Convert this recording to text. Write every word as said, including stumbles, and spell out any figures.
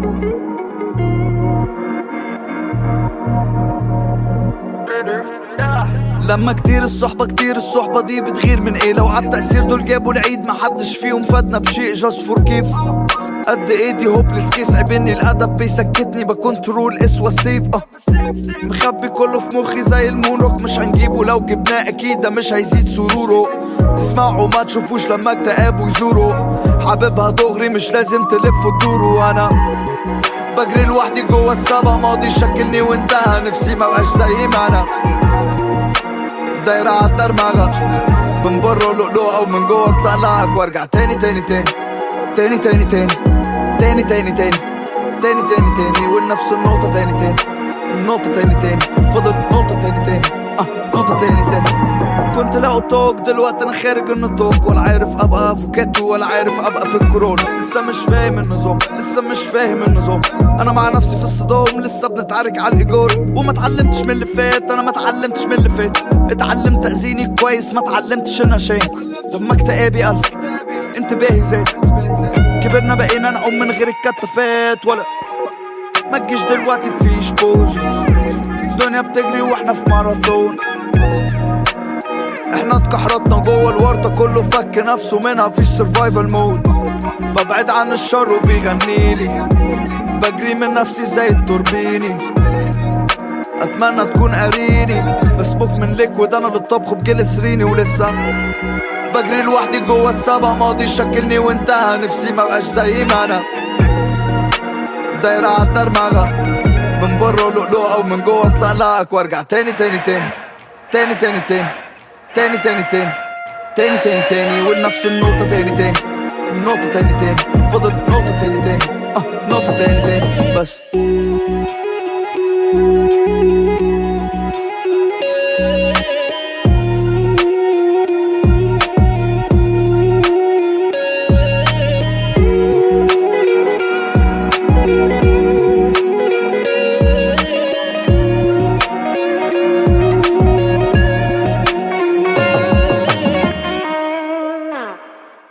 لما كتير الصحبة كتير الصحبة دي بتغير من ايه؟ لو عالتأثير دول جابوا العيد محدش فيهم فادنا بشيء. جاست فور كيف قد ايدي هوبلس كيس عيبني الادب بيسكتني بكنترول اسوى السيف. اه مخبي كله في مخي زي المونوك مش هنجيبه لو جبناه اكيد ده مش هيزيد سروره. تسمعوا ما تشوفوش لما اكتئابه يزوره. حاببها دغري مش لازم تلف وتدوروا. انا بجري لوحدي جوا السبق ماضي شكلني وانتهى نفسي مبقاش زي ما انا دايرة عالدرمغة من بره لؤلؤة ومن جوا اطلعك وارجع تاني تاني تاني تاني تاني تاني تاني تاني تاني تاني تاني تاني ونفس النقطة تاني تاني النقطة تاني تاني فضل نقطة تاني تاني اه نقطة تاني تاني. كنت لاقو توك دلوقتي انا خارج النطاق ولا عارف ابقى افوكاتو ولا عارف ابقى في الكورونا. لسه مش فاهم النظام لسه مش فاهم النظام. انا مع نفسي في الصدام لسه بنتعارك على الايجار وما اتعلمتش من اللي فات. انا ما اتعلمتش من اللي فات اتعلمت اذيني كويس ما اتعلمتش انا شيء. لما اكتئابي قل انتباهي زاد كبرنا بقينا نعوم من غير الكتافات ولا ما تجيش دلوقتي فيش بوز. الدنيا بتجري واحنا في ماراثون. احنا اتكحرتنا جوه الورطة كله فك نفسه منها فيش سرفايفل مود. ببعد عن الشر وبيغنيلي بجري من نفسي زي التوربيني. اتمنى تكون قاريني بس بوك من ليكويد انا للطبخ بجلسريني ولسه بجري لوحدي جوا السبق ماضي شكلني وانتهى نفسي مبقاش زي ما انا دايرة عالدرمغة من بره لؤلؤة ومن جوا اطلعك وارجع تاني تاني تاني تاني تاني تاني تاني تاني تاني تاني تاني تاني ونفس النقطة تاني تاني النقطة تاني تاني فضل نقطة تاني تاني اه نقطة تاني تاني بس.